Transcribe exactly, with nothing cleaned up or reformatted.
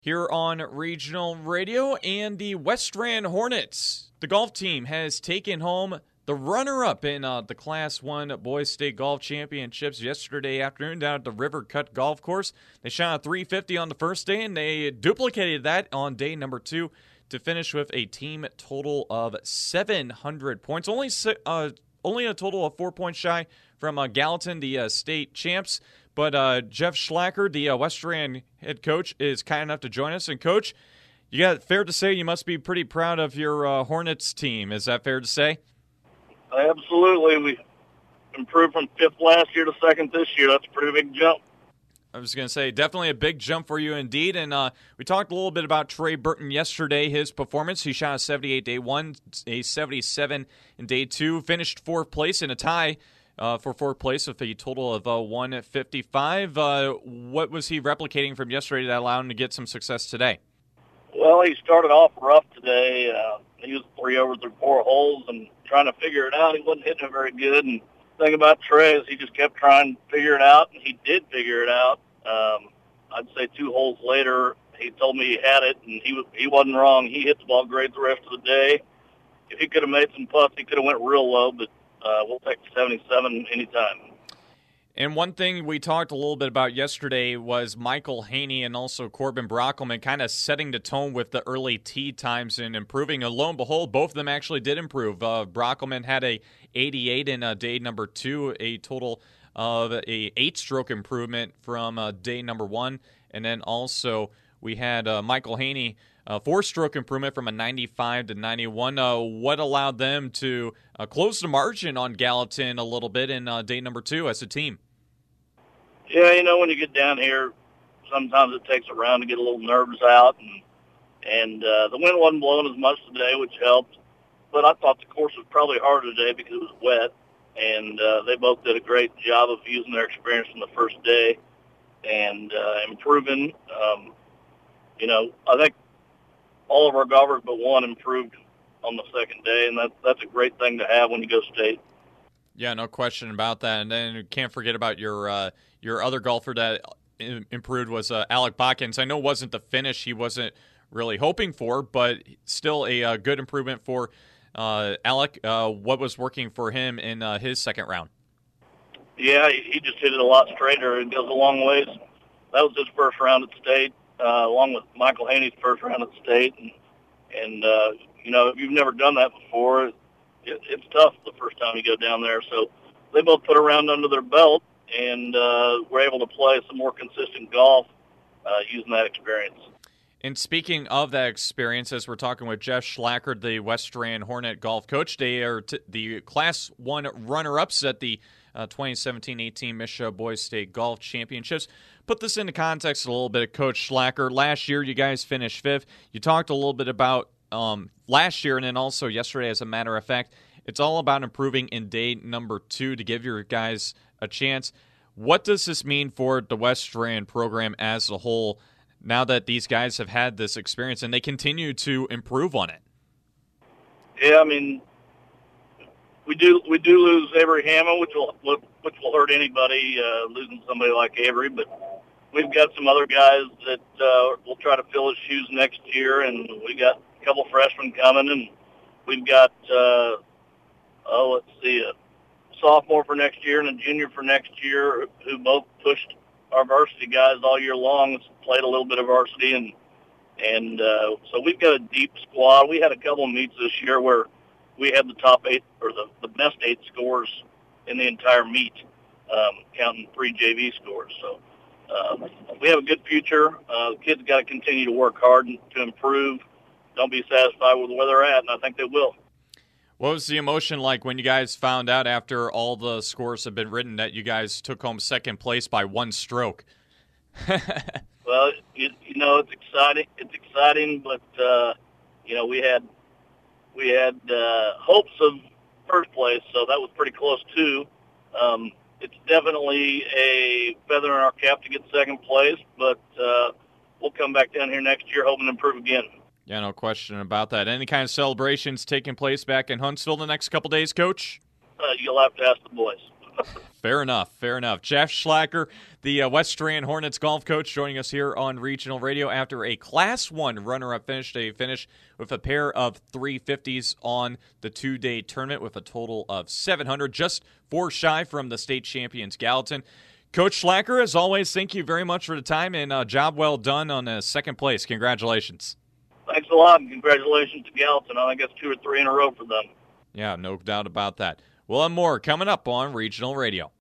Here on Regional Radio, and the West Rand Hornets, the golf team has taken home the runner-up in uh, the Class one Boys State Golf Championships yesterday afternoon down at the River Cut Golf Course. They shot a three fifty on the first day, and they duplicated that on day number two to finish with a team total of seven hundred points. Only uh, only a total of four points shy from uh, Gallatin, the uh, state champs. But uh, Jeff Schlacker, the uh, West Rand head coach, is kind enough to join us. And, Coach, you got fair to say you must be pretty proud of your uh, Hornets team. Is that fair to say? Absolutely. We improved from fifth last year to second this year. That's a pretty big jump. I was going to say, definitely a big jump for you indeed. And uh, we talked a little bit about Trey Burton yesterday, his performance. He shot a seventy-eight day one, a seventy-seven in day two, finished fourth place in a tie uh, for fourth place with a total of uh, one fifty-five. Uh, what was he replicating from yesterday that allowed him to get some success today? Well, he started off rough today. Uh, he was three over through four holes and trying to figure it out. He wasn't hitting it very good. And the thing about Trey is he just kept trying to figure it out, and he did figure it out. Um, I'd say two holes later, he told me he had it, and he was, he wasn't wrong. He hit the ball great the rest of the day. If he could have made some putts, he could have went real low, but uh, we'll take seventy-seven anytime. And one thing we talked a little bit about yesterday was Michael Haney and also Corbin Brockelman kind of setting the tone with the early tee times and improving. And lo and behold, both of them actually did improve. Uh, Brockelman had a eighty-eight in uh, day number two, a total of a eight-stroke improvement from uh, day number one. And then also we had uh, Michael Haney, a four-stroke improvement from a ninety-five to ninety-one. Uh, what allowed them to uh, close the margin on Gallatin a little bit in uh, day number two as a team? Yeah, you know, when you get down here, sometimes it takes a round to get a little nerves out, and and uh, the wind wasn't blowing as much today, which helped. But I thought the course was probably harder today because it was wet, and uh, they both did a great job of using their experience from the first day and uh, improving. Um, you know, I think all of our golfers but one improved on the second day, and that, that's a great thing to have when you go state. Yeah, no question about that. And then you can't forget about your uh, your other golfer that improved was uh, Alec Botkins. I know it wasn't the finish he wasn't really hoping for, but still a uh, good improvement for uh, Alec. Uh, what was working for him in uh, his second round? Yeah, he just hit it a lot straighter. It goes a long ways. That was his first round at state, uh, along with Michael Haney's first round at state. And, and uh, you know, if you've never done that before, it, it's tough the first time you go down there. So they both put a round under their belt and uh, were able to play some more consistent golf uh, using that experience. And speaking of that experience, as we're talking with Jeff Schlacker, the West Rand Hornet golf coach, they are t- the Class one runner-ups at the uh, twenty seventeen eighteen Misha Boys State Golf Championships. Put this into context a little bit, Coach Schlacker. Last year, you guys finished fifth. You talked a little bit about um, last year and then also yesterday, as a matter of fact. It's all about improving in day number two to give your guys a chance. What does this mean for the West Rand program as a whole now that these guys have had this experience and they continue to improve on it? Yeah, I mean, we do we do lose Avery Hammond, which will which will hurt anybody uh, losing somebody like Avery. But we've got some other guys that uh, will try to fill his shoes next year, and we got a couple freshmen coming, and we've got uh, oh, let's see, a sophomore for next year and a junior for next year who both pushed our varsity guys all year long, played a little bit of varsity, and and uh, so we've got a deep squad. We had a couple of meets this year where we had the top eight or the, the best eight scores in the entire meet, um, counting three J V scores. So uh, we have a good future. Uh, the kids got to continue to work hard and to improve. Don't be satisfied with where they're at, and I think they will. What was the emotion like when you guys found out after all the scores have been written that you guys took home second place by one stroke? Well, you, you know, it's exciting. It's exciting, but uh, you know, we had we had uh, hopes of first place, so that was pretty close too. Um, it's definitely a feather in our cap to get second place, but uh, we'll come back down here next year hoping to improve again. Yeah, no question about that. Any kind of celebrations taking place back in Huntsville the next couple days, Coach? Uh, you'll have to ask the boys. Fair enough. Fair enough. Jeff Schlacker, the uh, West Strand Hornets golf coach, joining us here on Regional Radio after a Class one runner-up finish. They finished with a pair of three fifties on the two-day tournament with a total of seven hundred, just four shy from the state champions Gallatin. Coach Schlacker, as always, thank you very much for the time, and uh, job well done on uh, second place. Congratulations. Thanks a lot, and congratulations to Gallatin. I think it's two or three in a row for them. Yeah, no doubt about that. We'll have more coming up on Regional Radio.